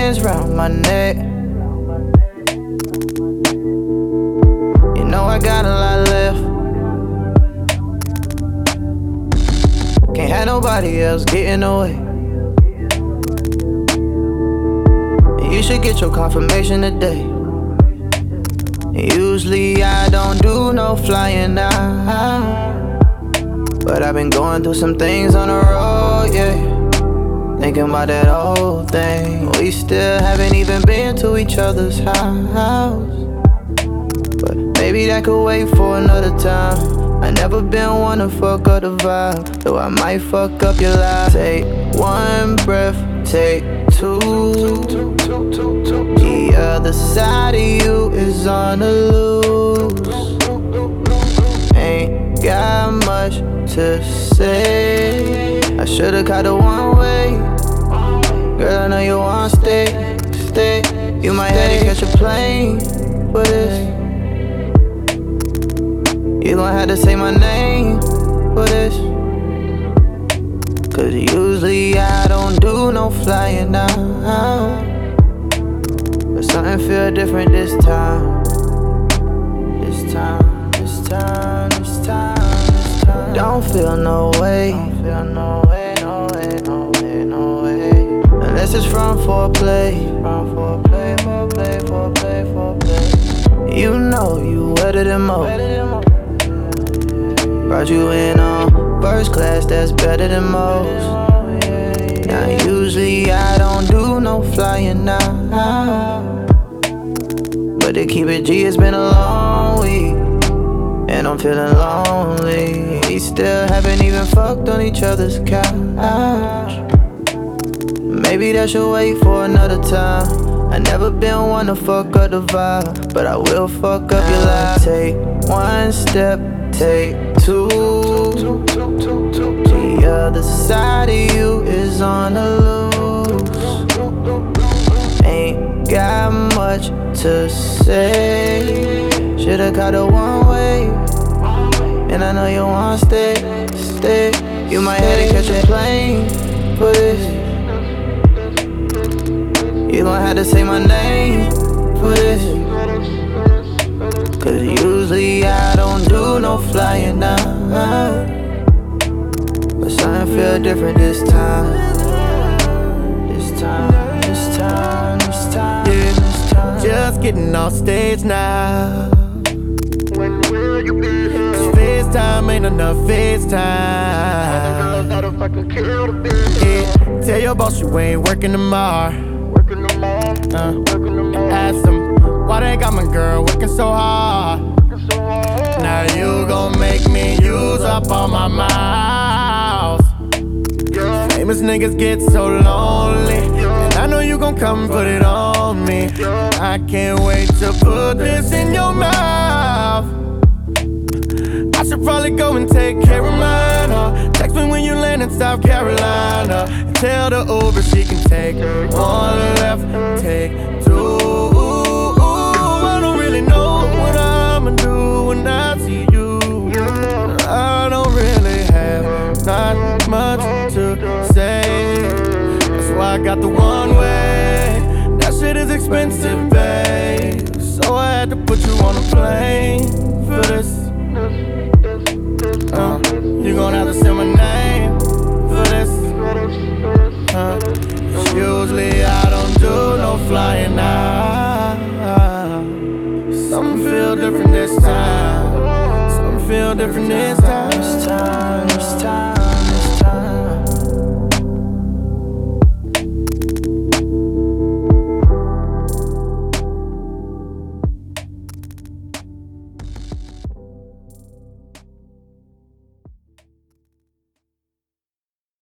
hands round my neck. You know I got a lot left. Can't have nobody else getting away. You should get your confirmation today. Usually I don't do no flying out, but I've been going through some things on the road, yeah. Thinking about that old thing. We still haven't even been to each other's house, but maybe that could wait for another time. I never been one to fuck up the vibe, though I might fuck up your life. Take one breath, take two. The other side of you is on the loose. Ain't got much to say. I should've caught the one way. Girl, I know you wanna stay. You might have to catch a plane for this. You gon' have to say my name for this. Cause usually I don't do no flying out, but something feel different this time. This time. Don't feel no way. Unless it's from foreplay. You know you wetter than most. Brought you in on first class, that's better than most. Now usually I don't do no flying out, but to keep it G, it's been a long week, and I'm feeling lonely. We still haven't even fucked on each other's couch. Maybe that should wait for another time. I never been one to fuck up the vibe, but I will fuck up your life. Take one step, take two. The other side of you is on the loose. Ain't got much to say. Should've caught a one way, and I know you wanna stay. You might have to catch a plane for this. You gon' have to say my name for this. Cause usually I don't do no flying out, but something feel different this time. Yeah, just getting off stage now. When will you be here? Cause FaceTime ain't enough FaceTime. Not if I can kill the beat. Yeah, tell your boss you ain't working tomorrow. Working tomorrow. Ask them why they got my girl working so hard. Now you gon' make me use up all my miles. Famous niggas get so lonely, and I know you gon' come put it on me. I can't wait to put this in your mouth. I should probably go and take care of mine, huh? Text me when you land in South Carolina, and tell the Uber she can take one left, take two. I don't really know what I'ma do when I see you. I don't really have not much to say. That's why I got the one way. That shit is expensive, babe, so I had to put you on a plane for this. You gon' have to say my name for this. Usually I don't do no flying out. Something feel different this time. Something feel different this time.